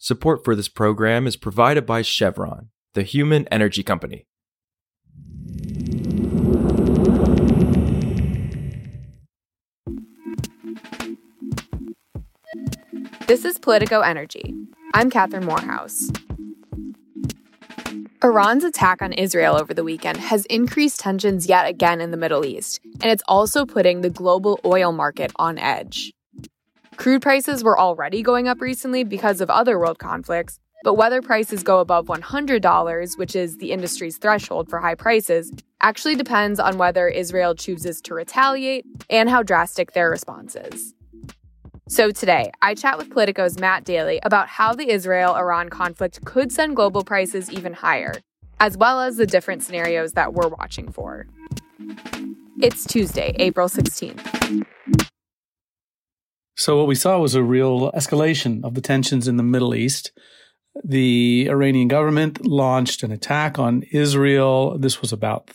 Support for this program is provided by Chevron, the human energy company. This is Politico Energy. I'm Catherine Morehouse. Iran's attack on Israel over the weekend has increased tensions yet again in the Middle East, and it's also putting the global oil market on edge. Crude prices were already going up recently because of other world conflicts, but whether prices go above $100, which is the industry's threshold for high prices, actually depends on whether Israel chooses to retaliate and how drastic their response is. So today, I chat with Politico's Matt Daly about how the Israel-Iran conflict could send global prices even higher, as well as the different scenarios that we're watching for. It's Tuesday, April 16th. So what we saw was a real escalation of the tensions in the Middle East. The Iranian government launched an attack on Israel. This was about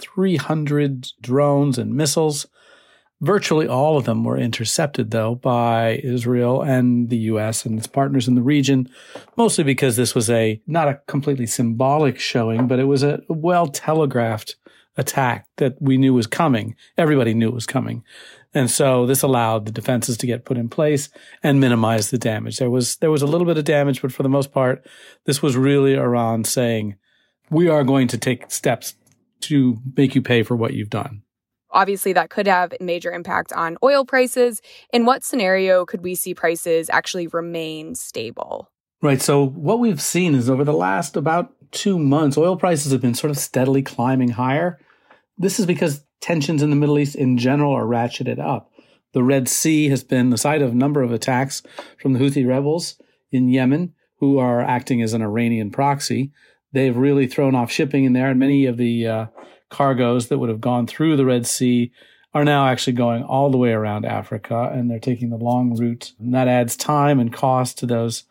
300 drones and missiles. Virtually all of them were intercepted, though, by Israel and the U.S. and its partners in the region, mostly because this was not a completely symbolic showing, but it was a well-telegraphed attack that we knew was coming. Everybody knew it was coming. And so this allowed the defenses to get put in place and minimize the damage. There was a little bit of damage, but for the most part, this was really Iran saying, we are going to take steps to make you pay for what you've done. Obviously, that could have a major impact on oil prices. In what scenario could we see prices actually remain stable? Right. So what we've seen is over the last about 2 months, oil prices have been sort of steadily climbing higher. This is because tensions in the Middle East in general are ratcheted up. The Red Sea has been the site of a number of attacks from the Houthi rebels in Yemen, who are acting as an Iranian proxy. They've really thrown off shipping in there, and many of the cargoes that would have gone through the Red Sea are now actually going all the way around Africa, and they're taking the long route. And that adds time and cost to those.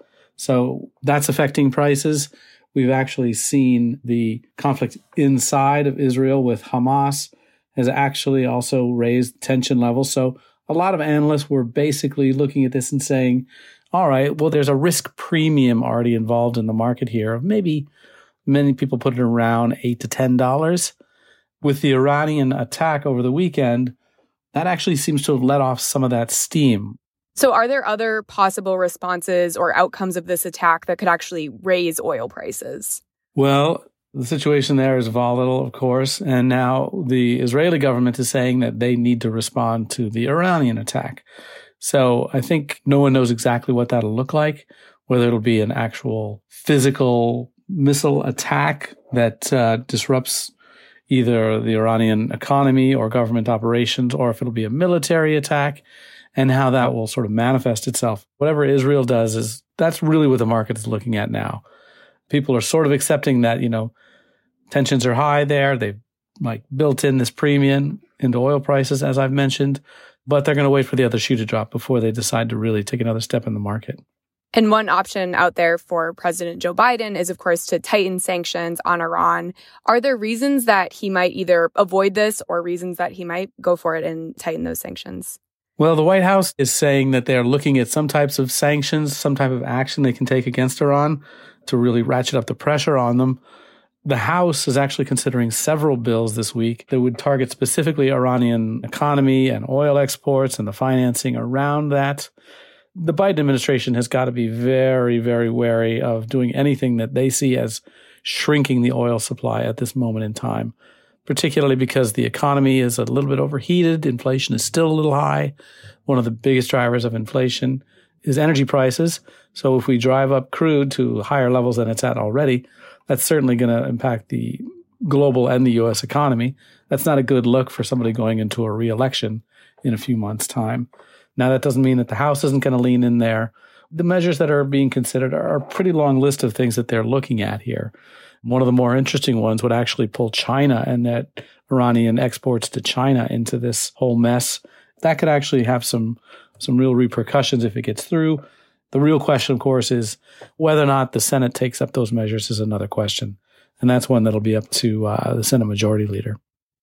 So that's affecting prices. We've actually seen the conflict inside of Israel with Hamas has actually also raised tension levels. So a lot of analysts were basically looking at this and saying, all right, well, there's a risk premium already involved in the market here of maybe many people put it around $8 to $10. With the Iranian attack over the weekend, that actually seems to have let off some of that steam. So are there other possible responses or outcomes of this attack that could actually raise oil prices? Well, the situation there is volatile, of course, and now the Israeli government is saying that they need to respond to the Iranian attack. So I think no one knows exactly what that'll look like, whether it'll be an actual physical missile attack that disrupts either the Iranian economy or government operations, or if it'll be a military attack, and how that will sort of manifest itself. Whatever Israel does that's really what the market is looking at now. People are sort of accepting that, tensions are high there. They've built in this premium into oil prices, as I've mentioned, but they're going to wait for the other shoe to drop before they decide to really take another step in the market. And one option out there for President Joe Biden is, of course, to tighten sanctions on Iran. Are there reasons that he might either avoid this or reasons that he might go for it and tighten those sanctions? Well, the White House is saying that they're looking at some types of sanctions, some type of action they can take against Iran to really ratchet up the pressure on them. The House is actually considering several bills this week that would target specifically Iranian economy and oil exports and the financing around that. The Biden administration has got to be very, very wary of doing anything that they see as shrinking the oil supply at this moment in time, particularly because the economy is a little bit overheated. Inflation is still a little high. One of the biggest drivers of inflation is energy prices. So if we drive up crude to higher levels than it's at already, that's certainly going to impact the global and the U.S. economy. That's not a good look for somebody going into a re-election in a few months' time. Now, that doesn't mean that the House isn't going to lean in there. The measures that are being considered are a pretty long list of things that they're looking at here. One of the more interesting ones would actually pull China and that Iranian exports to China into this whole mess. That could actually have some real repercussions if it gets through. The real question, of course, is whether or not the Senate takes up those measures is another question. And that's one that'll be up to the Senate Majority Leader.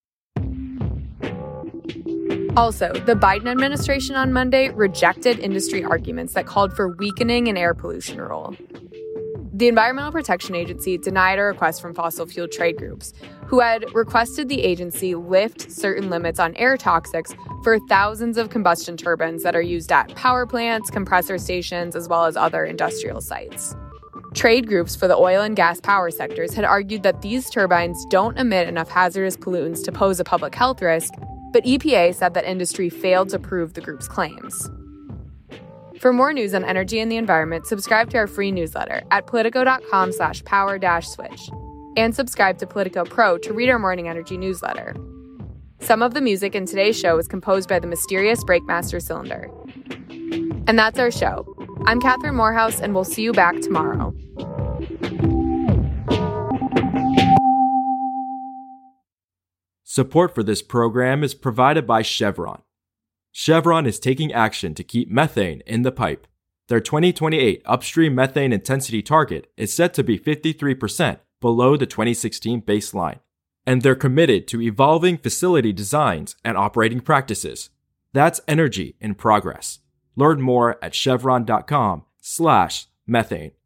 Also, the Biden administration on Monday rejected industry arguments that called for weakening an air pollution rule. The Environmental Protection Agency denied a request from fossil fuel trade groups, who had requested the agency lift certain limits on air toxics for thousands of combustion turbines that are used at power plants, compressor stations, as well as other industrial sites. Trade groups for the oil and gas power sectors had argued that these turbines don't emit enough hazardous pollutants to pose a public health risk, but EPA said that industry failed to prove the group's claims. For more news on energy and the environment, subscribe to our free newsletter at politico.com/power-switch and subscribe to Politico Pro to read our morning energy newsletter. Some of the music in today's show is composed by the mysterious Breakmaster Cylinder. And that's our show. I'm Catherine Morehouse, and we'll see you back tomorrow. Support for this program is provided by Chevron. Chevron is taking action to keep methane in the pipe. Their 2028 upstream methane intensity target is set to be 53% below the 2016 baseline. And they're committed to evolving facility designs and operating practices. That's energy in progress. Learn more at chevron.com/methane.